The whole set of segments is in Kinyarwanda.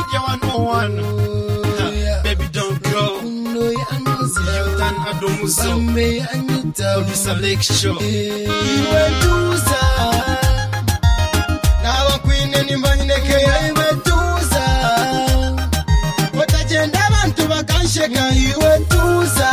Media 101. Baby, don't go. You done Adomuso. Producer Lake Show. Now Queen and Imaneke, Medusa. What a gentleman to Bakanshaka, you were Tusa.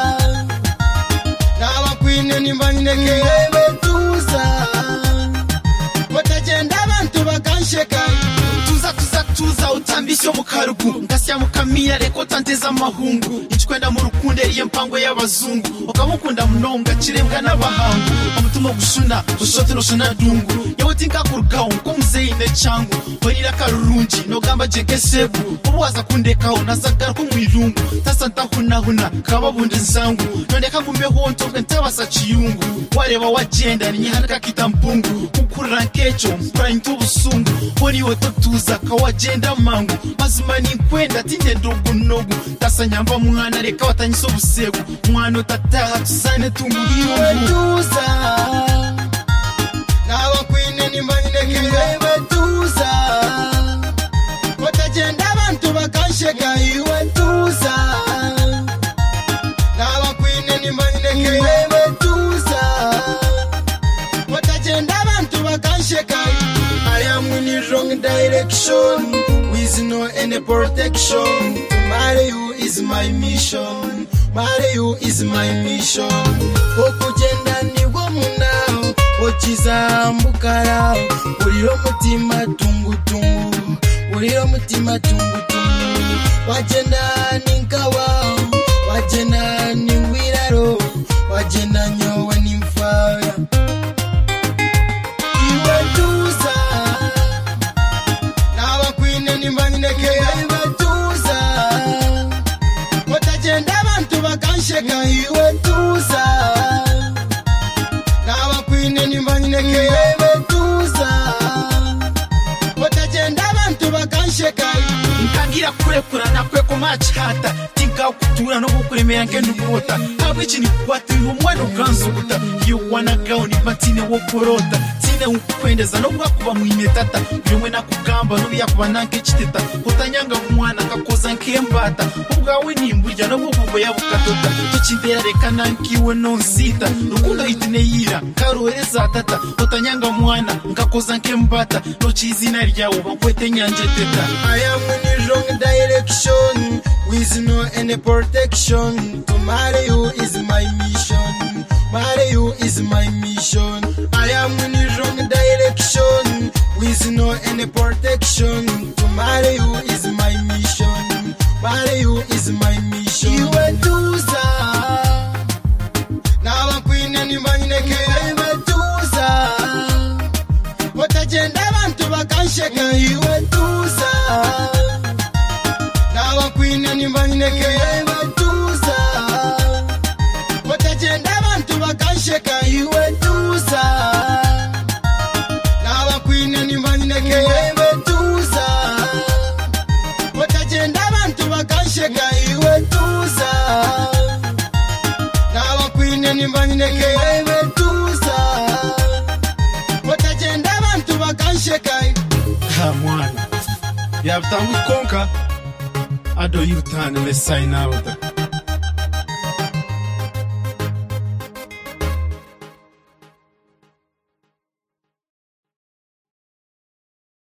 Now Queen and Imaneke, Medusa. What a gentleman to Bakanshaka. Tuza utambisho mukarugu ngasya mukamia reko tanteza mahungu ichkwenda mu rukunde iye mpango y'abazungu ukamukunda munonga kirembwa n'abahangu amutuma gushuna ushote no shuna dungu yawotinka kurugaho ko muzeine changu bonira karurunji no gamba jekesebu ubuwaza kundekaho nazagara ko mwirungu tasanta huna kababundi nsangu nondeka ngumbeho ntoke ntabasa chiyungu wareba wagenda nihanaka kitampungu kukurira nkecho mpura intubusungu boni wototuza kawagenda mangu mazima ni kwenda tinde ndogo nogo tasanyamba mwana reka watanyiso busego mwana tataha tusane tunguriwe Tusa. Now Queen and Imaneke, Medusa. What a gentleman to Bakanshaka, you were Tusa. Now Queen and Imaneke, Medusa. What a gentleman to Bakanshaka. I am in the wrong direction, with no any protection. To marry you is my mission. Marry you is my mission. Okugenda ni womuna, ochiza mbukara. Uliro mutima tungu tungu, uliro mutima tungu tungu. Wagenda ni nkawa, wagenda ni wiraro, wagenda nyowe ni mfaya. Iwe Tusa. Nawa Queen ni Imaneke, Medusa. What a gentleman to Bakanshaka, you were Tusa. Now Queen and Imaneke, Medusa. What a gentleman to Bakanshaka. nkangira kurekura na kweko machata tinka kutura no kukuremera nkenubota abichi ni kwati umwana ukanzuguta you wanna go ni matine wo porota tine ukwendeza no bwakuba mwinetata yomwe nakugamba no byakuba nanke kiteta utanyanga umwana kakoza nkembata ubwawe nimburya no bwo yabukatota tukindera reka nankiwe nonsita rukundo itine yira karohereza tata utanyanga umwana ngakoza nkembata no chizina ryawo bakwete nyanje teta. I am in the wrong direction, with no any protection. To marry you is my mission. Marry you is my mission. I am in the wrong direction, with no any protection. To marry you is my mission. Marry you is my mission. You are Tusa. Now I'm Queen and Imaneke, Medusa. What a gentleman to Bakanshaka, you are Tusa. Now I'm Queen and Imaneke, Medusa. What a gentleman to Bakanshaka, you are Tusa. Now I'm Queen and Imaneke, Medusa. What a gentleman to Bakanshaka, you are Tusa. Now I'm Queen and Imaneke, Medusa. What a gentleman to Bakanshaka. Ha mwana yabutangu konka ado yutane le sign out.